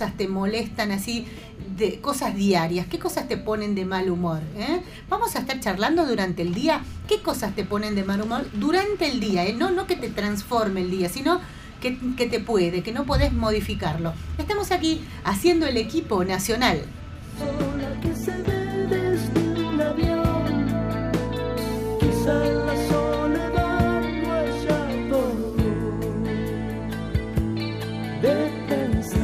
cosas te molestan así, de cosas diarias? ¿Qué cosas te ponen de mal humor? Vamos a estar charlando durante el día. ¿Qué cosas te ponen de mal humor durante el día? No que te transforme el día, sino que que no podés modificarlo. Estamos aquí haciendo el equipo nacional. Que se ve desde un avión, quizá la soledad no haya dolor de pensar.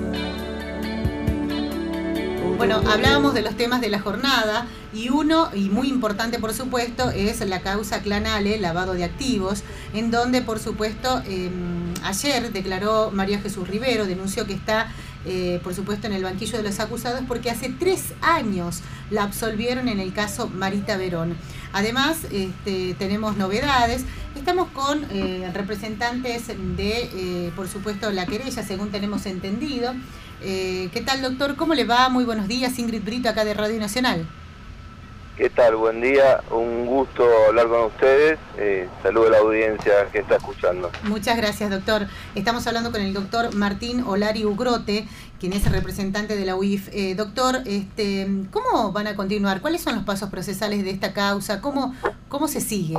Bueno, hablábamos de los temas de la jornada y uno, y muy importante por supuesto, es la causa Clanale, lavado de activos, en donde por supuesto ayer declaró María Jesús Rivero, denunció que está por supuesto en el banquillo de los acusados porque hace 3 años la absolvieron en el caso Marita Verón. Además tenemos novedades, estamos con representantes de por supuesto la querella, según tenemos entendido. ¿Qué tal, doctor? ¿Cómo le va? Muy buenos días, Ingrid Brito acá de Radio Nacional. ¿Qué tal? Buen día, un gusto hablar con ustedes, saludo a la audiencia que está escuchando. Muchas gracias, doctor. Estamos hablando con el doctor Martín Olari Ugrote, quien es el representante de la UIF. Doctor, ¿cómo van a continuar? ¿Cuáles son los pasos procesales de esta causa? ¿Cómo se sigue?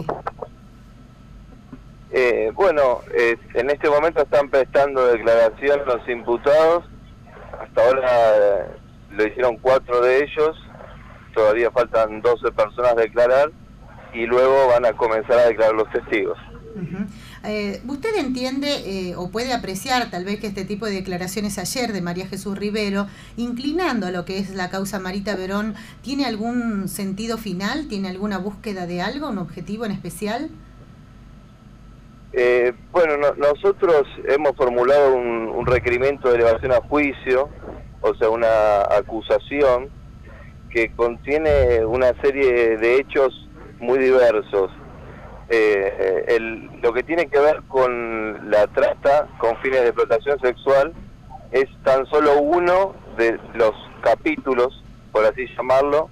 Bueno, en este momento están prestando declaración los imputados, hasta ahora lo hicieron 4 de ellos, todavía faltan 12 personas a declarar y luego van a comenzar a declarar los testigos. ¿Usted entiende o puede apreciar tal vez que este tipo de declaraciones ayer de María Jesús Rivero, inclinando a lo que es la causa Marita Verón, tiene algún sentido final? ¿Tiene alguna búsqueda de algo, un objetivo en especial? Bueno, nosotros hemos formulado un requerimiento de elevación a juicio, o sea, una acusación que contiene una serie de hechos muy diversos. Lo que tiene que ver con la trata con fines de explotación sexual es tan solo uno de los capítulos, por así llamarlo,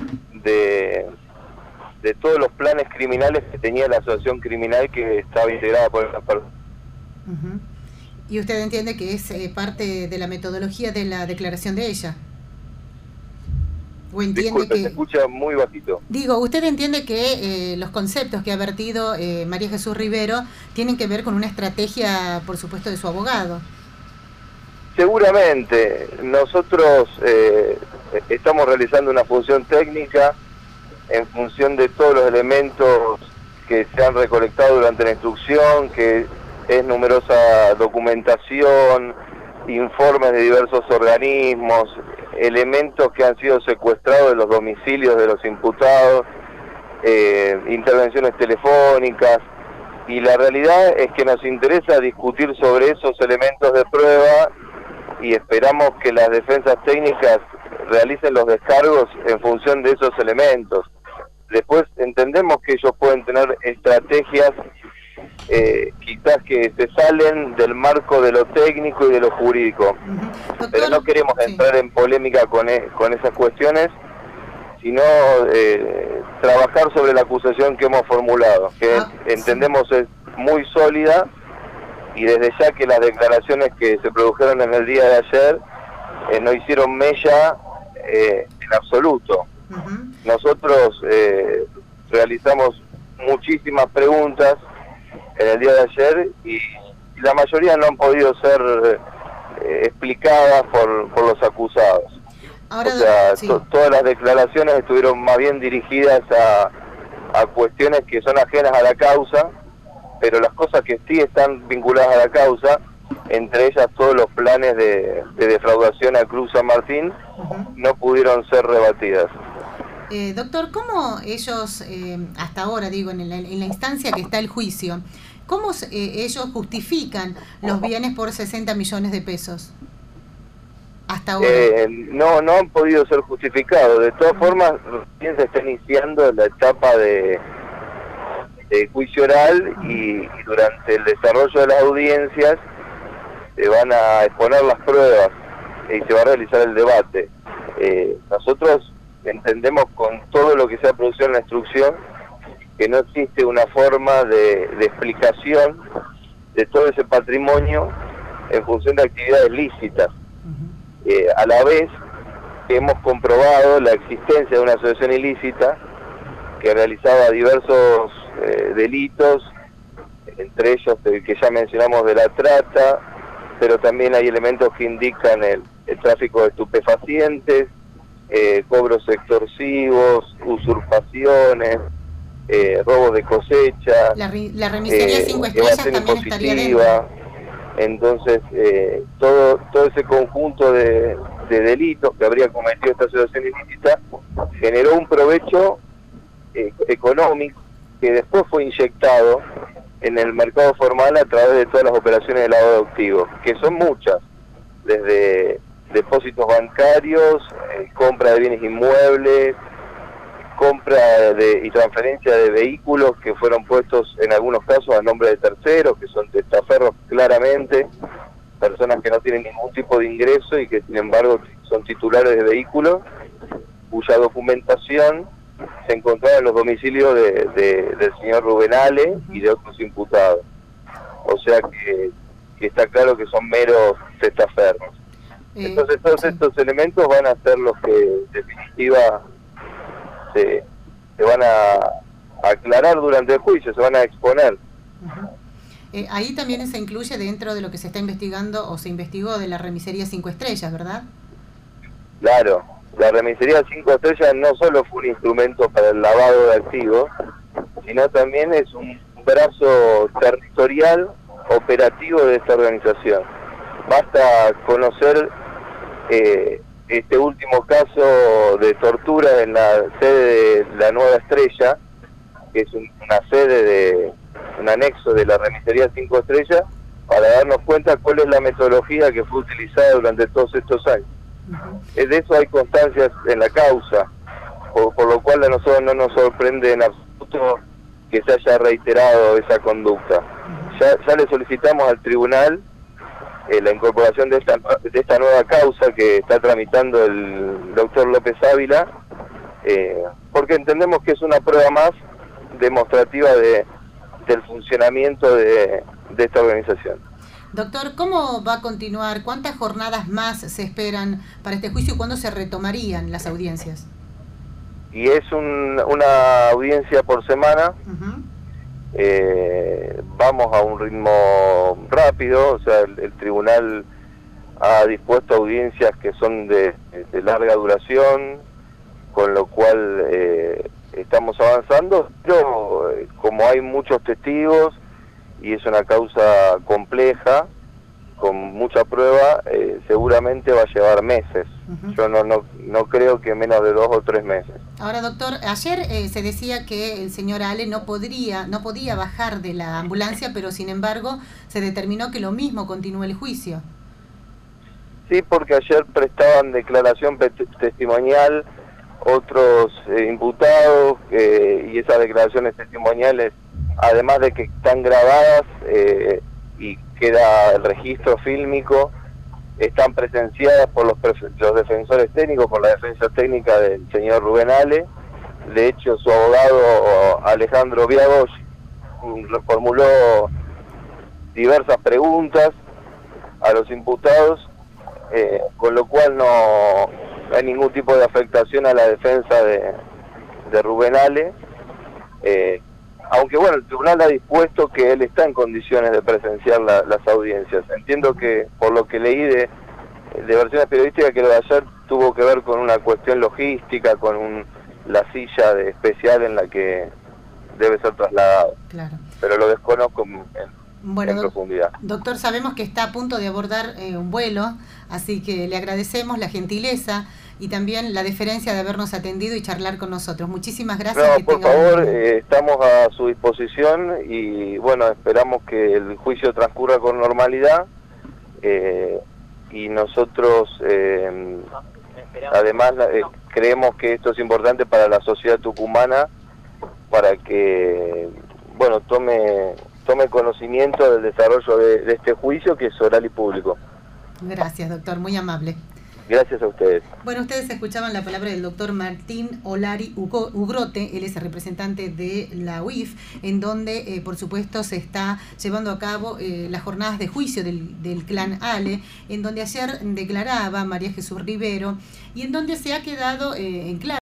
de todos los planes criminales que tenía la asociación criminal que estaba integrada por esa persona. ¿Y usted entiende que es parte de la metodología de la declaración de ella? ¿O entiende Disculpe, que se escucha muy bajito? Digo, ¿usted entiende que los conceptos que ha vertido María Jesús Rivero tienen que ver con una estrategia, por supuesto, de su abogado? Seguramente. Nosotros estamos realizando una función técnica en función de todos los elementos que se han recolectado durante la instrucción, que es numerosa documentación, informes de diversos organismos, elementos que han sido secuestrados de los domicilios de los imputados, intervenciones telefónicas, y la realidad es que nos interesa discutir sobre esos elementos de prueba y esperamos que las defensas técnicas realicen los descargos en función de esos elementos. Después entendemos que ellos pueden tener estrategias quizás que se salen del marco de lo técnico y de lo jurídico. Doctor, pero no queremos entrar en polémica con esas cuestiones, sino trabajar sobre la acusación que hemos formulado, que entendemos es muy sólida, y desde ya que las declaraciones que se produjeron en el día de ayer no hicieron mella en absoluto. Nosotros realizamos muchísimas preguntas en el día de ayer y la mayoría no han podido ser explicadas por los acusados. Ahora, o sea, todas las declaraciones estuvieron más bien dirigidas a cuestiones que son ajenas a la causa, pero las cosas que sí están vinculadas a la causa, entre ellas todos los planes de defraudación a Cruz San Martín, no pudieron ser rebatidas. Doctor, ¿cómo ellos, hasta ahora, digo, en la instancia que está el juicio, cómo ellos justifican los bienes por 60 millones de pesos? Hasta ahora. No han podido ser justificados. De todas formas, recién se está iniciando la etapa de juicio oral y durante el desarrollo de las audiencias se van a exponer las pruebas y se va a realizar el debate. Nosotros entendemos con todo lo que se ha producido en la instrucción que no existe una forma de explicación de todo ese patrimonio en función de actividades lícitas. A la vez hemos comprobado la existencia de una asociación ilícita que realizaba diversos delitos, entre ellos el que ya mencionamos de la trata, pero también hay elementos que indican el tráfico de estupefacientes, cobros extorsivos, usurpaciones, robos de cosecha, la remisería 5 estrellas evasión también estaría impositiva. dentro. Entonces, todo ese conjunto de delitos que habría cometido esta asociación ilícita generó un provecho económico que después fue inyectado en el mercado formal a través de todas las operaciones de lavado de activos, que son muchas, desde depósitos bancarios, compra de bienes inmuebles, compra y transferencia de vehículos que fueron puestos en algunos casos a nombre de terceros, que son testaferros claramente, personas que no tienen ningún tipo de ingreso y que sin embargo son titulares de vehículos, cuya documentación se encontraba en los domicilios del señor Rubén Ale y de otros imputados. O sea que está claro que son meros testaferros. Entonces todos estos elementos van a ser los que en definitiva se van a aclarar durante el juicio, se van a exponer. Ahí también se incluye dentro de lo que se está investigando o se investigó de la remisería 5 estrellas, ¿verdad? Claro, la remisería 5 estrellas no solo fue un instrumento para el lavado de activos, sino también es un brazo territorial operativo de esta organización. Basta conocer este último caso de tortura en la sede de la Nueva Estrella, que es una sede un anexo de la remisería 5 estrellas, para darnos cuenta cuál es la metodología que fue utilizada durante todos estos años. De eso hay constancias en la causa, por lo cual a nosotros no nos sorprende en absoluto que se haya reiterado esa conducta. Ya le solicitamos al tribunal la incorporación de esta nueva causa que está tramitando el doctor López Ávila, porque entendemos que es una prueba más demostrativa del funcionamiento de esta organización. Doctor, ¿cómo va a continuar? ¿Cuántas jornadas más se esperan para este juicio y cuándo se retomarían las audiencias? Y es una audiencia por semana. Vamos a un ritmo rápido, o sea, el tribunal ha dispuesto audiencias que son de larga duración, con lo cual estamos avanzando, pero como hay muchos testigos y es una causa compleja, con mucha prueba, seguramente va a llevar meses. Yo no creo que menos de 2 o 3 meses. Ahora, doctor, ayer se decía que el señor Ale no podía bajar de la ambulancia, pero sin embargo se determinó que lo mismo continúe el juicio. Sí, porque ayer prestaban declaración testimonial otros imputados, y esas declaraciones testimoniales, además de que están grabadas y queda el registro fílmico, están presenciadas por los defensores técnicos, por la defensa técnica del señor Rubén Ale. De hecho, su abogado Alejandro Viagos formuló diversas preguntas a los imputados, con lo cual no hay ningún tipo de afectación a la defensa de Rubén Ale, aunque bueno, el tribunal ha dispuesto que él está en condiciones de presenciar las audiencias. Entiendo que, por lo que leí de versiones periodísticas, que lo de ayer tuvo que ver con una cuestión logística, con la silla especial en la que debe ser trasladado. Claro. Pero lo desconozco en profundidad. Doctor, sabemos que está a punto de abordar un vuelo, así que le agradecemos la gentileza y también la deferencia de habernos atendido y charlar con nosotros. Muchísimas gracias. No, por favor, estamos a su disposición y bueno, esperamos que el juicio transcurra con normalidad, y nosotros además creemos que esto es importante para la sociedad tucumana, para que bueno tome conocimiento del desarrollo de este juicio, que es oral y público. Gracias, doctor, muy amable. Gracias a ustedes. Bueno, ustedes escuchaban la palabra del doctor Martín Olari Ugrote, él es el representante de la UIF, en donde, por supuesto, se está llevando a cabo las jornadas de juicio del clan Ale, en donde ayer declaraba María Jesús Rivero, y en donde se ha quedado en claro